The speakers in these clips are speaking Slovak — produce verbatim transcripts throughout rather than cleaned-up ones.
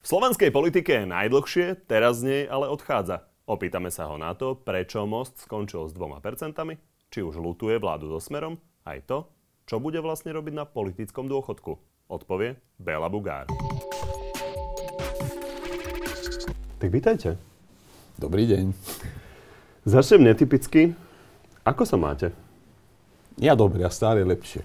slovenskej politike je najdlhšie, teraz z nej ale odchádza. Opýtame sa ho na to, prečo Most skončil s dvoma percentami, či už ľutuje vládu so Smerom, aj to, čo bude vlastne robiť na politickom dôchodku. Odpovie Béla Bugár. Tak vítajte. Dobrý deň. Začnem netypicky. Ako sa máte? Ja dobre, a stále lepšie.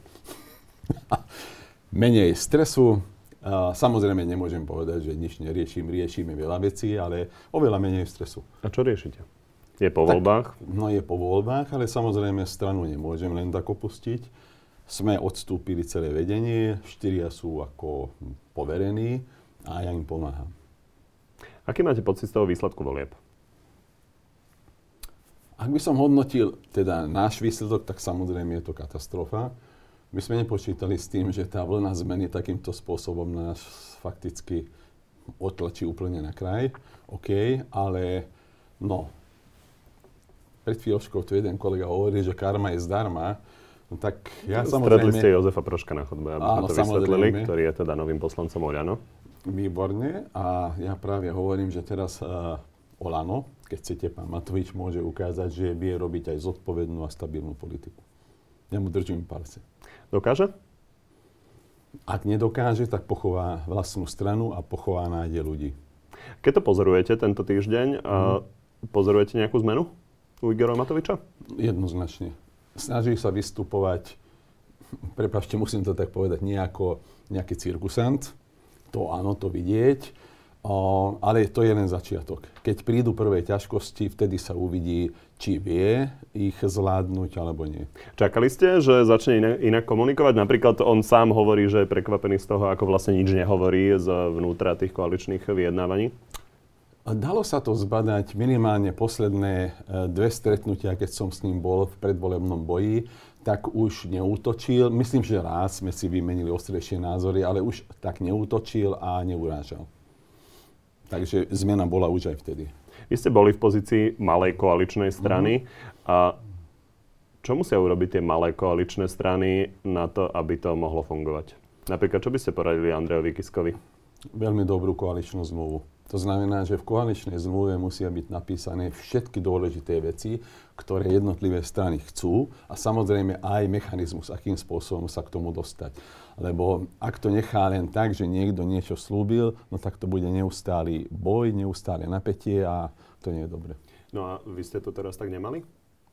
Menej stresu. A samozrejme nemôžem povedať, že nič neriešim. Riešime veľa vecí, ale oveľa menej stresu. A čo riešite? Je po tak, voľbách? No je po voľbách, ale samozrejme stranu nemôžem len tak opustiť. Sme odstúpili celé vedenie, štyria sú ako poverení a ja im pomáham. Aký máte pocit z toho výsledku volieb? Ak by som hodnotil teda náš výsledok, tak samozrejme je to katastrofa. My sme nepočítali s tým, že tá vlna zmeny takýmto spôsobom nás fakticky otlačí úplne na kraj. OK, ale no, pred chvíľočkou tu jeden kolega hovorí, že karma je zdarma. No tak ja samozrejme... Stretli ste Jozefa Proška na chodbe, aby áno, to vysvetlili, ktorý je teda novým poslancom Oľano. Výborne. A ja práve hovorím, že teraz uh, Oľano, keď chcete, pán Matovič môže ukázať, že vie robiť aj zodpovednú a stabilnú politiku. Ja mu držím palce. Dokáže? Ak nedokáže, tak pochová vlastnú stranu a pochová nádej ľudí. Keď to pozorujete tento týždeň, mm. pozorujete nejakú zmenu u Igora Matoviča? Jednoznačne. Snaží sa vystupovať, prepáčte, musím to tak povedať, nejako, nejaký cirkusant. To áno, to vidieť. O, ale to je len začiatok. Keď prídu prvé ťažkosti, vtedy sa uvidí, či vie ich zvládnuť, alebo nie. Čakali ste, že začne inak, inak komunikovať? Napríklad on sám hovorí, že je prekvapený z toho, ako vlastne nič nehovorí z vnútra tých koaličných vyjednávaní? Dalo sa to zbadať minimálne posledné dve stretnutia, keď som s ním bol v predvolebnom boji, tak už neútočil. Myslím, že raz sme si vymenili ostrejšie názory, ale už tak neútočil a neurážal. Takže zmena bola už aj vtedy. Vy ste boli v pozícii malej koaličnej strany. Mm-hmm. A čo musia urobiť tie malé koaličné strany na to, aby to mohlo fungovať? Napríklad, čo by ste poradili Andrejovi Kiskovi? Veľmi dobrú koaličnú zmluvu. To znamená, že v koaličnej zmluve musia byť napísané všetky dôležité veci, ktoré jednotlivé strany chcú a samozrejme aj mechanizmus, akým spôsobom sa k tomu dostať. Lebo ak to nechá len tak, že niekto niečo slúbil, no tak to bude neustály boj, neustále napätie a to nie je dobre. No a vy ste to teraz tak nemali?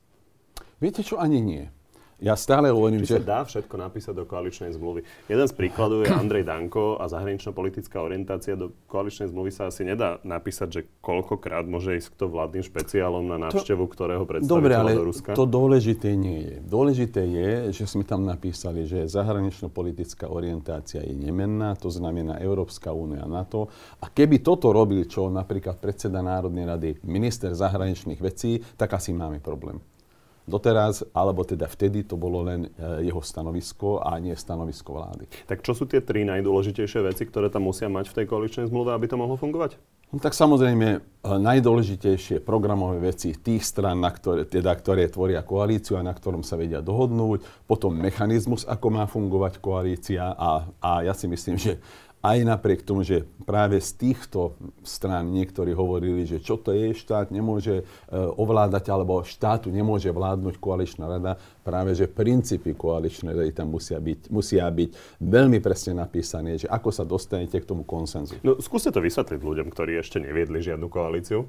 Viete čo, ani nie. Ja stále hovorím, že... že... sa dá všetko napísať do koaličnej zmluvy. Jeden z príkladov je Andrej Danko a zahranično-politická orientácia. Do koaličnej zmluvy sa asi nedá napísať, že koľkokrát môže ísť kto vládnym špeciálom na návštevu, to... ktorého predstaviteľa do Ruska. Dobre, ale to dôležité nie je. Dôležité je, že sme tam napísali, že zahranično-politická orientácia je nemenná, to znamená Európska únia a NATO. A keby toto robil, čo napríklad predseda Národnej rady, minister zahraničných vecí, tak asi máme problém. Doteraz, alebo teda vtedy to bolo len jeho stanovisko a nie stanovisko vlády. Tak čo sú tie tri najdôležitejšie veci, ktoré tam musia mať v tej koaličnej zmluve, aby to mohlo fungovať? No, tak samozrejme najdôležitejšie programové veci tých strán, na ktoré, teda, ktoré tvoria koalíciu a na ktorom sa vedia dohodnúť. Potom mechanizmus, ako má fungovať koalícia a, a ja si myslím, že aj napriek tomu, že práve z týchto strán niektorí hovorili, že čo to je, štát nemôže e, ovládať, alebo štátu nemôže vládnuť koaličná rada, práve že princípy koaličnej rady tam musia byť, musia byť veľmi presne napísané, že ako sa dostanete k tomu konsenzu. No skúste to vysvetliť ľuďom, ktorí ešte neviedli žiadnu koalíciu.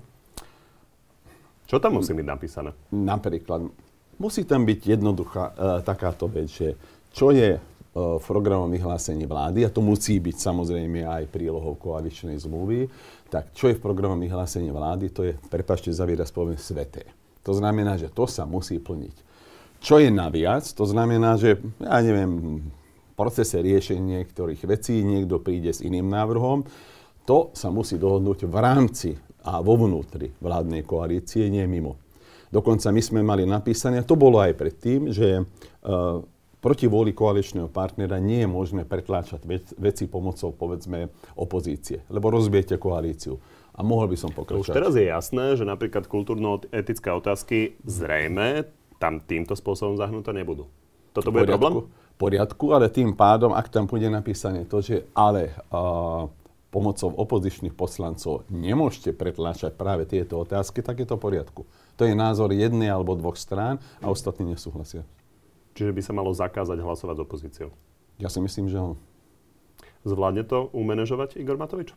Čo tam musí byť napísané? Napríklad, musí tam byť jednoduchá e, takáto vec, že čo je v programovom vyhlásení vlády, a to musí byť samozrejme aj prílohou koaličnej zmluvy, tak čo je v programovom vyhlásení vlády, to je, prepáčte za výraz, poviem, sveté. To znamená, že to sa musí plniť. Čo je naviac, to znamená, že, ja neviem, v procese riešenia niektorých vecí niekto príde s iným návrhom, to sa musí dohodnúť v rámci a vo vnútri vládnej koalície, nie mimo. Dokonca my sme mali napísané, a to bolo aj predtým, že uh, proti vôli koaličného partnera nie je možné pretláčať vec, veci pomocou, povedzme, opozície, lebo rozbijete koalíciu. A mohol by som pokračovať. Už teraz je jasné, že napríklad kultúrno-etické otázky zrejme tam týmto spôsobom zahnuté nebudú. Toto bude problém? V poriadku, ale tým pádom, ak tam bude napísané to, že ale uh, pomocou opozičných poslancov nemôžete pretláčať práve tieto otázky, tak je to v poriadku. To je názor jednej alebo dvoch strán a ostatní nesúhlasia. Čiže by sa malo zakázať hlasovať s opozíciou? Ja si myslím, že áno. Zvládne to umanéžovať Igor Matovič?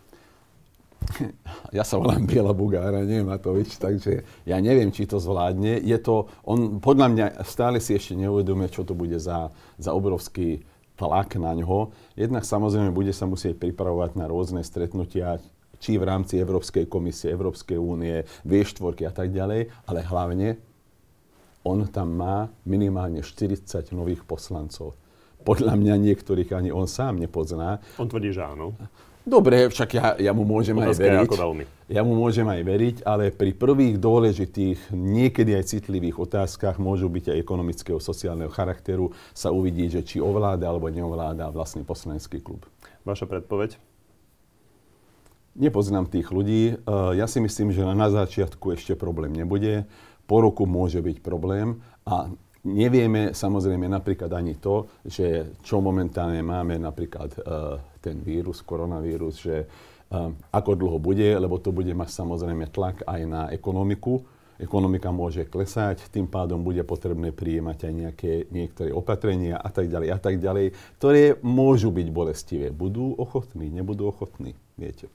Ja sa volám Biela Bugára, nie Matovič, takže ja neviem, či to zvládne. Je to, on podľa mňa stále si ešte neuvedomuje, čo to bude za, za obrovský tlak na ňo. Jednak samozrejme bude sa musieť pripravovať na rôzne stretnutia, či v rámci Európskej komisie, Európskej únie, vé štyri a tak ďalej, ale hlavne on tam má minimálne štyridsať nových poslancov. Podľa mňa niektorých ani on sám nepozná. On tvrdí, že áno. Dobre, však ja, ja mu môžem Otázka aj veriť. Ako veľmi. Ja mu môžem aj veriť, ale pri prvých dôležitých, niekedy aj citlivých otázkach môžu byť aj ekonomického, sociálneho charakteru, sa uvidí, že či ovláda alebo neovláda vlastný poslanecký klub. Vaša predpoveď? Nepoznám tých ľudí. Ja si myslím, že na začiatku ešte problém nebude. Po roku môže byť problém a nevieme samozrejme napríklad ani to, že čo momentálne máme napríklad ten vírus, koronavírus, že ako dlho bude, lebo to bude mať samozrejme tlak aj na ekonomiku. Ekonomika môže klesať, tým pádom bude potrebné prijímať aj nejaké, niektoré opatrenia a tak ďalej a tak ďalej, ktoré môžu byť bolestivé. Budú ochotní, nebudú ochotní, viete.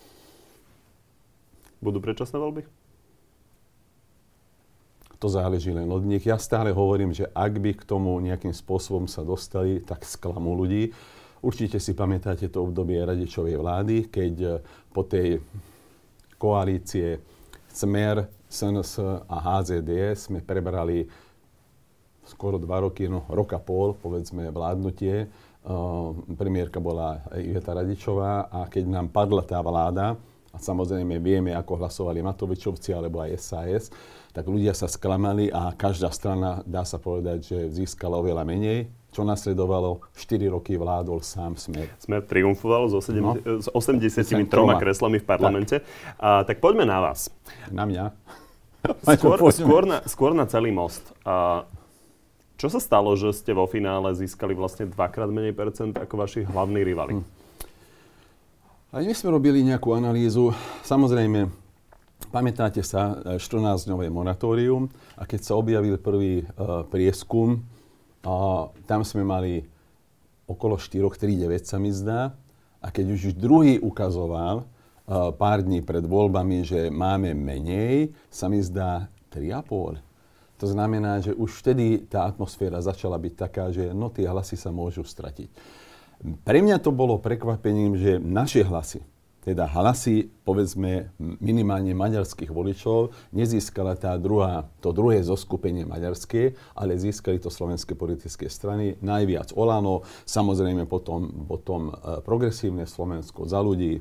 Budú predčasné voľby? To záleží len od nich. Ja stále hovorím, že ak by k tomu nejakým spôsobom sa dostali, tak sklamú ľudí. Určite si pamätáte to obdobie Radičovej vlády, keď po tej koalície Smer, es en es a há zet dé es sme prebrali skoro dva roky, no rok a pol, povedzme, vládnutie. Uh, premiérka bola Iveta Radičová a keď nám padla tá vláda, a samozrejme vieme, ako hlasovali Matovičovci alebo aj es a es, tak ľudia sa sklamali a každá strana, dá sa povedať, že získala oveľa menej. Čo nasledovalo, štyri roky vládol sám Smer. Smer triumfoval s, osem, no. s osemdesiatimi troma kreslami v parlamente. Tak. A, tak poďme na vás. Na mňa? Skôr, skôr, na, skôr na celý most. A čo sa stalo, že ste vo finále získali vlastne dvakrát menej percent ako vaši hlavní rivali? Hm. Ale my sme robili nejakú analýzu. Samozrejme, pamätáte sa, štrnásťdňové moratórium a keď sa objavil prvý uh, prieskum, a tam sme mali okolo štyri tri deväť sa mi zdá. A keď už druhý ukazoval uh, pár dní pred voľbami, že máme menej, sa mi zdá tri a pol. To znamená, že už vtedy tá atmosféra začala byť taká, že no tie hlasy sa môžu stratiť. Pre mňa to bolo prekvapením, že naše hlasy, teda hlasy, povedzme, minimálne maďarských voličov, nezískala tá druhá, to druhé zoskupenie maďarské, ale získali to slovenské politické strany, najviac Olano, samozrejme potom, potom Progresívne Slovensko, Za ľudí.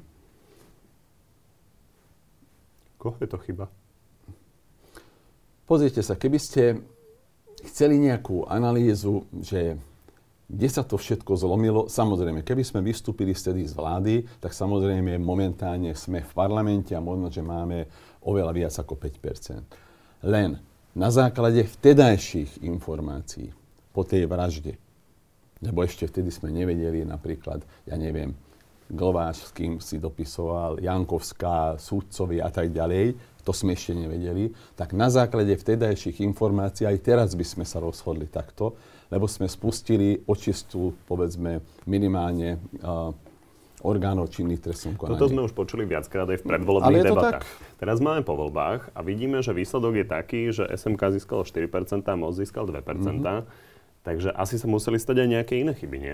Koho je to chyba? Pozrite sa, keby ste chceli nejakú analýzu, že kde sa to všetko zlomilo. Samozrejme, keby sme vystúpili vtedy z vlády, tak samozrejme momentálne sme v parlamente a možno, že máme oveľa viac ako päť percent. Len na základe vtedajších informácií po tej vražde, lebo ešte vtedy sme nevedeli napríklad, ja neviem, Glváš, s kým si dopisoval, Jankovská, súdcovi a tak ďalej, to sme ešte nevedeli, tak na základe vtedajších informácií aj teraz by sme sa rozhodli takto, lebo sme spustili očistu, povedzme, minimálne uh, orgánov činných trestnom konaní. Toto sme už počuli viackrát aj v predvolebných debatách. Teraz máme po voľbách a vidíme, že výsledok je taký, že es em ká získalo štyri percentá, MOST získal dve percentá. Mm-hmm. Takže asi sa museli stať aj nejaké iné chyby, nie?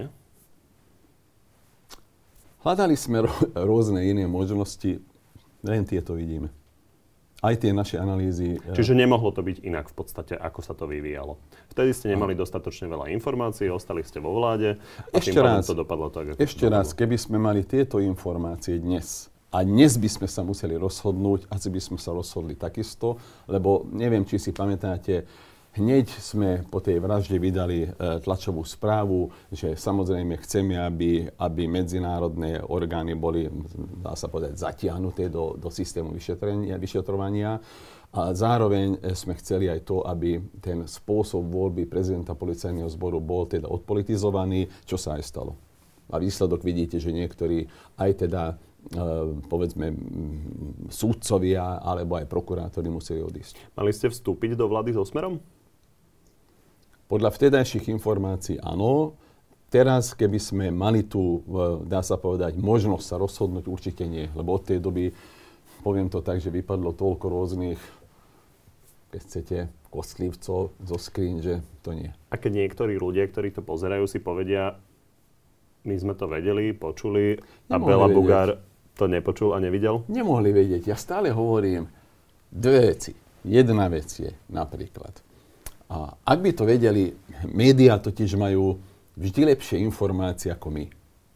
Hľadali sme ro- rôzne iné možnosti, len tieto vidíme. Aj tie naše analýzy. Čiže nemohlo to byť inak v podstate, ako sa to vyvíjalo. Vtedy ste nemali dostatočne veľa informácií, ostali ste vo vláde a ešte tým pádom raz, to dopadlo tak, ako Ešte raz, keby sme mali tieto informácie dnes a dnes by sme sa museli rozhodnúť, asi by sme sa rozhodli takisto, lebo neviem, či si pamätáte, hneď sme po tej vražde vydali e, tlačovú správu, že samozrejme chceme, aby, aby medzinárodné orgány boli, dá sa povedať, zatiahnuté do, do systému vyšetrovania. A zároveň sme chceli aj to, aby ten spôsob voľby prezidenta policajného zboru bol teda odpolitizovaný, čo sa aj stalo. A výsledok vidíte, že niektorí aj teda, povedzme, súdcovia alebo aj prokurátori museli odísť. Mali ste vstúpiť do vlády so Smerom? Podľa vtedajších informácií áno. Teraz, keby sme mali tu, dá sa povedať, možnosť sa rozhodnúť, určite nie. Lebo od tej doby, poviem to tak, že vypadlo toľko rôznych, keď chcete, kostlivcov zo skrín, že to nie. A keď niektorí ľudia, ktorí to pozerajú, si povedia, my sme to vedeli, počuli a Béla Bugár to nepočul a nevidel? Nemohli vedieť. Ja stále hovorím dve veci. Jedna vec je napríklad. A ak by to vedeli, médiá totiž majú vždy lepšie informácie ako my.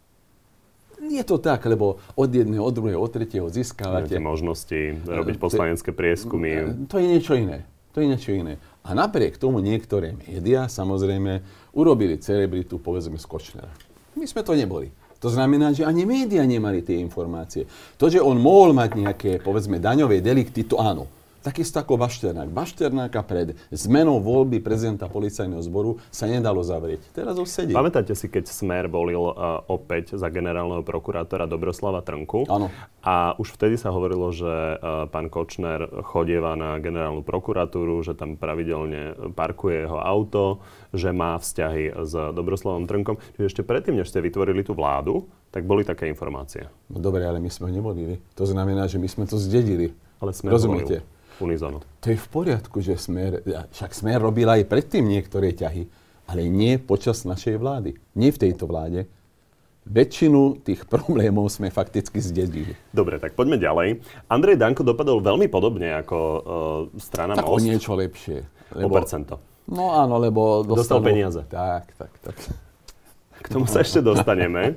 Je to tak, lebo od jedného, od druhého, od tretieho získavate... Máte možnosti robiť poslanecké prieskumy. To je niečo iné. To je niečo iné. A napriek tomu niektoré médiá, samozrejme, urobili celebritu, povedzme, z Kočnera. My sme to neboli. To znamená, že ani médiá nemali tie informácie. To, že on mohol mať nejaké, povedzme, daňové delikty, to áno. Takisto ako Bašternák. Bašternáka pred zmenou voľby prezidenta policajného zboru sa nedalo zavrieť. Teraz už sedí. Pamätáte si, keď Smer volil uh, opäť za generálneho prokurátora Dobroslava Trnku? Áno. A už vtedy sa hovorilo, že uh, pán Kočner chodieva na generálnu prokuratúru, že tam pravidelne parkuje jeho auto, že má vzťahy s Dobroslavom Trnkom. Čiže ešte predtým, než ste vytvorili tú vládu, tak boli také informácie. No dobre, ale my sme ho nevolili. To znamená, že my sme to zdedili. Ale Smer rozumiete? Unizono. To je v poriadku, že Smer, však Smer robil aj predtým niektoré ťahy, ale nie počas našej vlády. Nie v tejto vláde. Väčšinu tých problémov sme fakticky zdedili. Dobre, tak poďme ďalej. Andrej Danko dopadol veľmi podobne ako uh, strana tak Most. Tak o niečo lepšie. Lebo, o percento. No áno, lebo dostal, dostal peniaze. Tak, tak, tak. K tomu sa ešte dostaneme.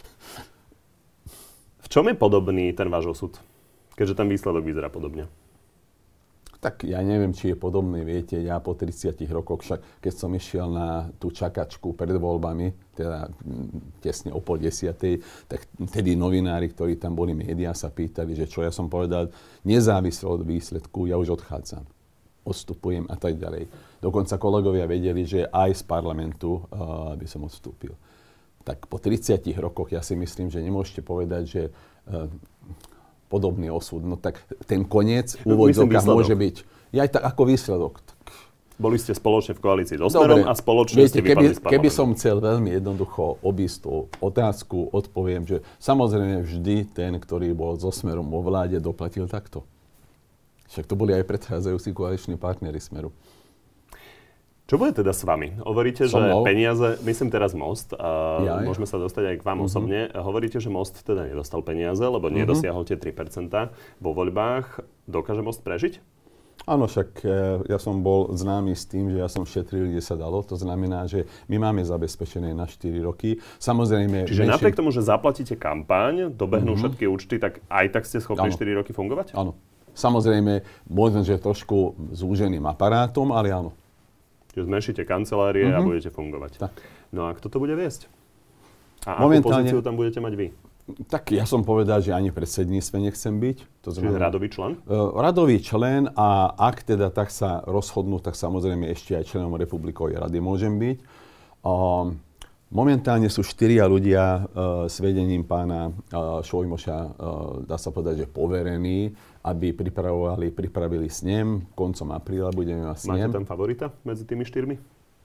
V čom je podobný ten váš osud? Keďže ten výsledok vyzerá podobne. Tak ja neviem, či je podobný, viete, ja po tridsiatich rokoch, však keď som išiel na tú čakačku pred voľbami, teda tesne o pol desiatej, tak vtedy novinári, ktorí tam boli, médiá, sa pýtali, že čo ja som povedal, nezávisle od výsledku, ja už odchádzam, odstupujem a tak ďalej. Dokonca kolegovia vedeli, že aj z parlamentu uh, by som odstúpil. Tak po tridsiatich rokoch ja si myslím, že nemôžete povedať, že uh, podobný osud. No tak ten koniec v úvodzovkách môže byť. Ja aj tak ako výsledok. Tak... Boli ste spoločne v koalícii so Smerom a spoločne viete, ste vypadli keby, z parlamentu. Keby som chcel veľmi jednoducho obísť tú otázku, odpoviem, že samozrejme vždy ten, ktorý bol so Smerom vo vláde, doplatil takto. Však to boli aj predchádzajúci koaliční partneri Smeru. Čo bude teda s vami? Hovoríte, že mnou. peniaze, myslím teraz Most, a ja, môžeme sa dostať aj k vám uh-huh. osobne. Hovoríte, že Most teda nedostal peniaze, lebo uh-huh. nedosiahol tie tri percentá vo voľbách. Dokáže Most prežiť? Áno, však ja som bol známy s tým, že ja som šetril, kde sa dalo. To znamená, že my máme zabezpečené na štyri roky. Samozrejme... Čiže menšie... napriek tomu, že zaplatíte kampaň, dobehnú uh-huh. všetky účty, tak aj tak ste schopní štyri roky fungovať? Áno. Samozrejme, možno, že trošku zúženým aparátom, ale áno. Čiže zmenšíte kancelárie uh-huh. a budete fungovať. Tak. No a kto to bude viesť? A momentálne... akú pozíciu tam budete mať vy? Tak ja som povedal, že ani v predsedníctve nechcem byť. To znamená, čiže radový člen? Uh, radový člen a ak teda tak sa rozhodnú, tak samozrejme ešte aj členom Republikovej rady môžem byť. Uh, momentálne sú štyria ľudia uh, s vedením pána uh, Šojmoša, uh, dá sa povedať, že poverení, aby pripravovali, pripravili snem. Koncom apríla budeme mať snem. Máte tam favorita medzi tými štyrmi?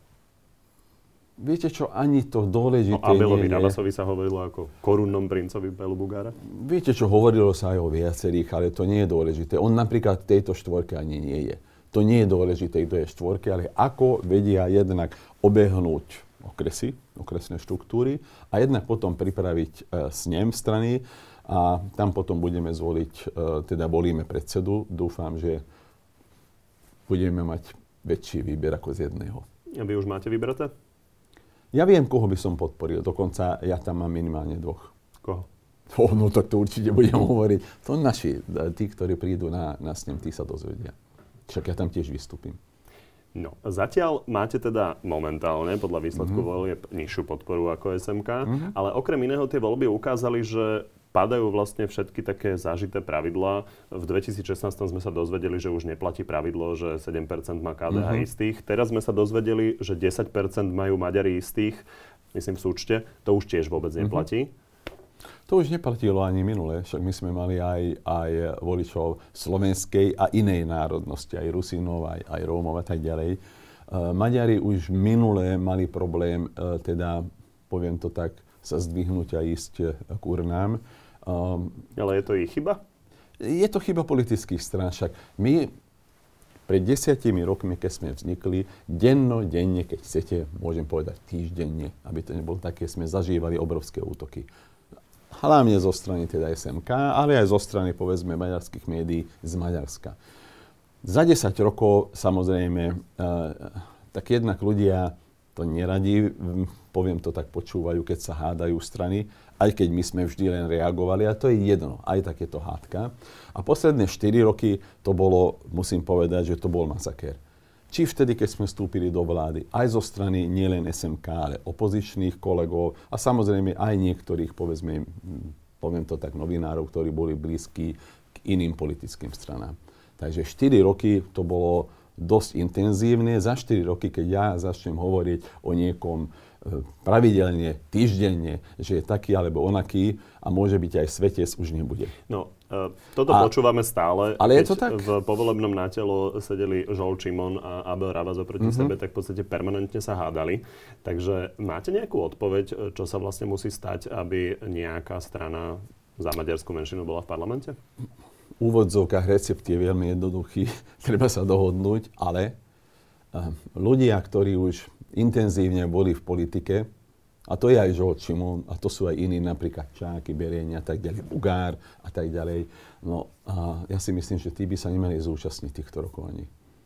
Viete čo, ani to dôležité no, nie je. Abelovi Rabasovi sa hovorilo ako korunnom princovi Bélu Bugára? Viete čo, hovorilo sa aj o viacerých, ale to nie je dôležité. On napríklad v tejto štvorke ani nie je. To nie je dôležité, kto je v štvorke, ale ako vedia jednak obehnúť okresy, okresné štruktúry a jednak potom pripraviť e, snem strany a tam potom budeme zvoliť, e, teda volíme predsedu. Dúfam, že budeme mať väčší výber ako z jedného. A vy už máte vybraté? Ja viem, koho by som podporil. Dokonca ja tam mám minimálne dvoch. Koho? Oh, no tak to určite budem hovoriť. To naši, tí, ktorí prídu na, na snem, tí sa dozvedia. Však ja tam tiež vystúpim. No, zatiaľ máte teda momentálne, podľa výsledku mm-hmm. volieb, nižšiu podporu ako es em ká, mm-hmm. ale okrem iného tie voľby ukázali, že padajú vlastne všetky také zažité pravidlá. V dvetisícšestnásť sme sa dozvedeli, že už neplatí pravidlo, že sedem percent má ká dé há mm-hmm. istých. Teraz sme sa dozvedeli, že desať percent majú Maďari istých. myslím v súčte, to už tiež vôbec neplatí. Mm-hmm. To už neplatilo ani minule, však my sme mali aj, aj voličov slovenskej a inej národnosti, aj Rusínov, aj, aj Rómov a tak ďalej. Uh, Maďari už minule mali problém, uh, teda, poviem to tak, sa zdvihnúť a ísť k urnám. Um, Ale je to ich chyba? Je to chyba politických strán, však my pred desiatimi rokmi, keď sme vznikli, denno, denne, keď chcete, môžem povedať týždenne, aby to nebolo také, sme zažívali obrovské útoky. Hlavne zo strany teda es em ká, ale aj zo strany, povedzme, maďarských médií z Maďarska. Za desať rokov, samozrejme, tak jednak ľudia to neradí, poviem to tak, počúvajú, keď sa hádajú strany, aj keď my sme vždy len reagovali, a to je jedno, aj takéto hádka. A posledné štyri roky to bolo, musím povedať, že to bol masakér. Či vtedy, keď sme vstúpili do vlády, aj zo strany nielen es em ká, ale opozičných kolegov a samozrejme aj niektorých, povedzme, poviem to tak, novinárov, ktorí boli blízki k iným politickým stranám. Takže štyri roky to bolo dosť intenzívne. Za štyri roky, keď ja začnem hovoriť o niekom pravidelne, týždenne, že je taký alebo onaký a môže byť aj svetec, už nebude. No, uh, toto a, počúvame stále. Ale je to tak? V povolebnom nátelo sedeli Žol Čimon a Abel Ravaz oproti mm-hmm. sebe, tak v podstate permanentne sa hádali. Takže máte nejakú odpoveď, čo sa vlastne musí stať, aby nejaká strana za maďarskú menšinu bola v parlamente? V úvodzovkách recept je veľmi jednoduchý. Treba sa dohodnúť, ale uh, ľudia, ktorí už intenzívne boli v politike, a to je aj Žol Čimon, a to sú aj iní, napríklad Čáky, Bereň a tak ďalej, Bugár a tak ďalej. No a ja si myslím, že tí by sa nemali zúčastniť týchto rokovaní.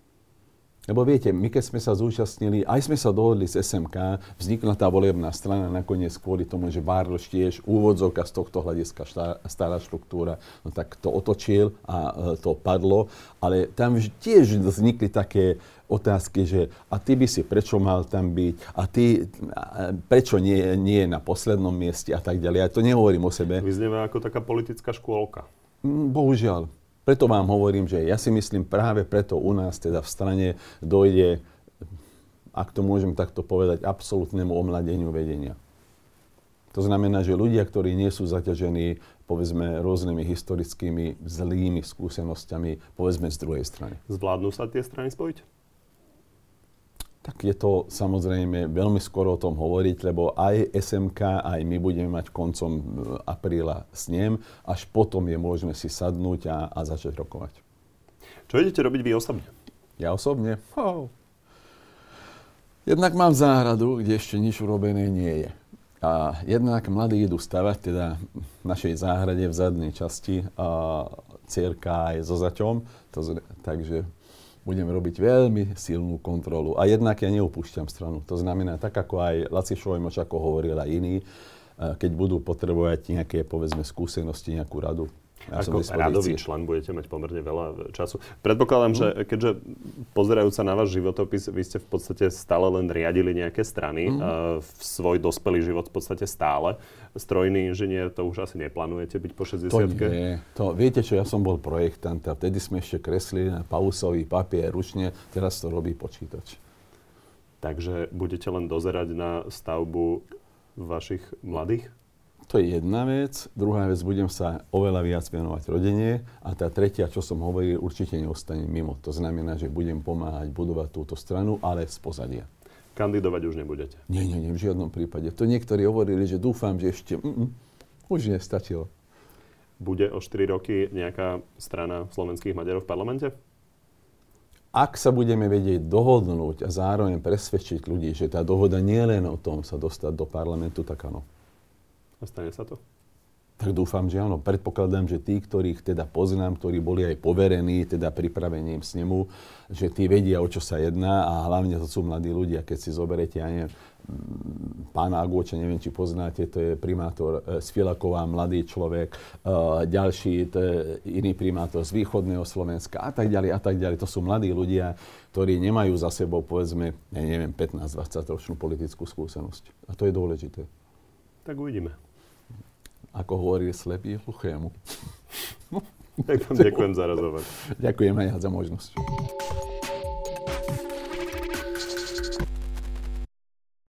Lebo viete, my keď sme sa zúčastnili, aj sme sa dohodli s es em ká, vznikla tá volebná strana nakoniec kvôli tomu, že Bárloš tiež úvodzovka z tohto hľadiska štá, stará štruktúra, no tak to otočil a e, to padlo. Ale tam tiež vznikli také otázky, že a ty by si prečo mal tam byť, a ty a prečo nie, nie je na poslednom mieste a tak ďalej. Ja to nehovorím o sebe. Vyznieva ako taká politická škôlka. Bohužiaľ. Preto vám hovorím, že ja si myslím, práve preto u nás teda v strane dojde, ak to môžem takto povedať, absolútnemu omladeniu vedenia. To znamená, že ľudia, ktorí nie sú zaťažení, povedzme, rôznymi historickými zlými skúsenosťami, povedzme z druhej strany. Zvládnu sa tie strany spojiť? Tak je to samozrejme veľmi skoro o tom hovoriť, lebo aj es em ká, aj my budeme mať koncom apríla snem, až potom je možné si sadnúť a, a začať rokovať. Čo idete robiť vy osobne? Ja osobne? Oh. Jednak mám záhradu, kde ešte nič urobené nie je. A jednak mladí idú stavať, teda v našej záhrade v zadnej časti, a cierka aj so zaťom, to, takže budem robiť veľmi silnú kontrolu. A jednak ja neopúšťam stranu. To znamená, tak ako aj Laci Šojmoš, ako hovoril aj iní, keď budú potrebovať nejaké, povedzme, skúsenosti, nejakú radu. Ja ako radový člen budete mať pomerne veľa času. Predpokladám, mm. že keďže pozerajúc sa na váš životopis, vy ste v podstate stále len riadili nejaké strany, mm. v svoj dospelý život v podstate stále. Strojný inžinier, to už asi neplánujete byť po šesťdesiatke? To nie. To, viete čo, ja som bol projektant a vtedy sme ešte kreslili na pausový papier ručne, teraz to robí počítač. Takže budete len dozerať na stavbu vašich mladých? To je jedna vec. Druhá vec, budem sa oveľa viac venovať rodine. A tá tretia, čo som hovoril, určite neostanem mimo. To znamená, že budem pomáhať budovať túto stranu, ale z pozadia. Kandidovať už nebudete? Nie, nie, nie, v žiadnom prípade. To niektorí hovorili, že dúfam, že ešte... Mm, mm, už nestačilo. Bude o štyri roky nejaká strana slovenských Maďarov v parlamente? Ak sa budeme vedieť dohodnúť a zároveň presvedčiť ľudí, že tá dohoda nie je len o tom sa dostať do parlamentu, tak áno. A stane sa to? Tak dúfam, že áno. Predpokladám, že tí, ktorých teda poznám, ktorí boli aj poverení teda pripravením snemu, že tí vedia, o čo sa jedná a hlavne to sú mladí ľudia. Keď si zoberete, ja neviem, pána Agôča, neviem, či poznáte, to je primátor z Filaková, mladý človek, ďalší, to je iný primátor z východného Slovenska a tak ďalej a tak ďalej. To sú mladí ľudia, ktorí nemajú za sebou, povedzme, ja neviem, pätnásť dvadsať ročnú politickú skúsenosť. A to je dôležité. Tak uvidíme. Ako hovorí slepý hluchému. Ďakujem za rozhovor. Ďakujem aj za možnosť.